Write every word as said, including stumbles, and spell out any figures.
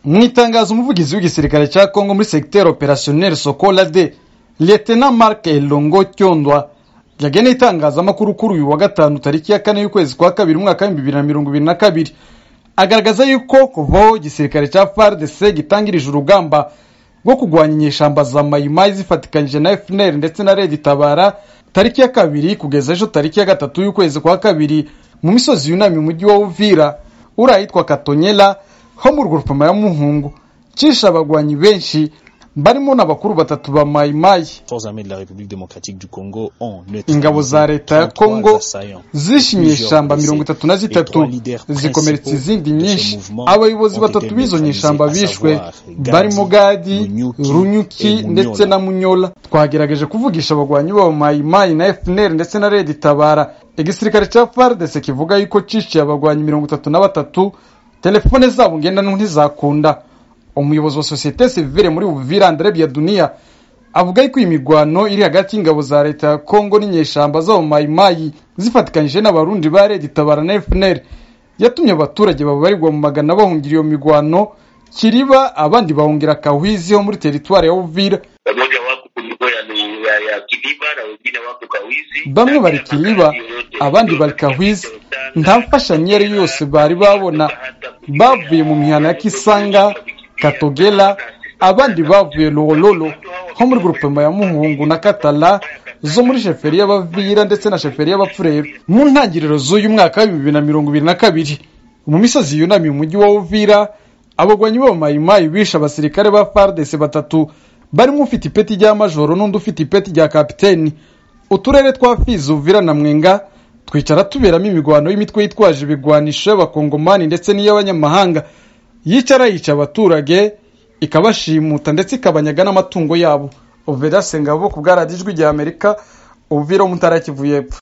Mwitangazo umuvugizi w'igisirikare cya Kongo muri secteur opérationnel Sokola de Lieutenant Marc Elongo Kyondwa yageneye itangazamakuru kuri uyu wa gatanu tariki ya kane y'ukwezi kwa kabiri umwaka wa bibiri na mirongo ibiri na kabiri agaragaza yuko kuva igisirikare cya F A R D C gitangirije urugamba rwo kugwanya inyeshamba za Mayimayi zifatikanyije na F N L ndetse na Red Tabara tariki ya kabiri kugeza ejo tariki ya gatatu y'ukwezi kwa kabiri mu misozi yunamye umujyi wa Uvira urayitwa Katonyela ho mu rugurupama ya Muhungu cisha abagwanyi benshi barimo n'abakuru batatu ba Mayimayi. Ingabo za leta ya Kongo zishimye shamba mirongo itatu na zitatu zikomeretsa izindi nyinshi. Abayobozi batatu bizo nyeshamba bishwe barimo Gadi, Runyuki ndetse na Munyola. Twagerageje kuvugisha abagwanyi ba Mayimayi na F N L ndetse na Red Tabara. Igisirikare cya F A R D C kivuga yuko cishiye abagwanyi mirongo itatu na batatu, telefone zabo ngendanwa ntizakunda. Umuyobozi wa societe civile muri Uvira Andre Byadunia avuga yuko imigwano iri hagati y'ingabo za leta ya Kongo n'inyeshamba zo Mayimayi zifatikanyije n'abarundi ba Red Tabara na F N L yatumye abaturage babarirwa mu magana bahungira iyo migwano Kiriba, abandi bahungira Kahwizi ho muri territoire ya Uvira. Bamwe bari Kiriba, abandi bari Kahwizi. Nta mfashanyeri yose bari babona, bavuye mu mihana ya Kisanga, Katogela, abandi bavuye Lololo ho muri groupement ya Muhungu na Katala zo muri sheferi y'Abavira ndetse na sheferi y'Abapfurero. Mu ntangiriro z'uyu mwaka wa bibiri na mirongo ibiri na kabiri mu misozi yunamye umujyi wa Uvira abagwanyi ba Mayimayi bisha abasirikare ba F A R D C batatu barimo ufite ipeti rya majoro n'undi ufite ipeti rya kapiteni. Uturere twa Fizi, Uvira na Mwenga twicara tuberamo imigwano y'imitwe yitwaje ibigwanisho y'abakongomani ndetse n'iy'abanyamahanga yicara yica abaturage ikabashimuta ndetse ikabanyaga n'amatungo yabo. Uvira Sengabo ku bwaradijwi rya Amerika, Uvira mu ntara ya Kivu y'Epfo.